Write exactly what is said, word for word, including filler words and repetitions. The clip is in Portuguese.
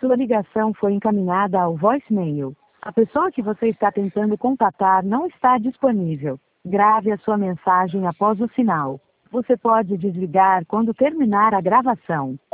Sua ligação foi encaminhada ao voicemail. A pessoa que você está tentando contatar não está disponível. Grave a sua mensagem após o sinal. Você pode desligar quando terminar a gravação.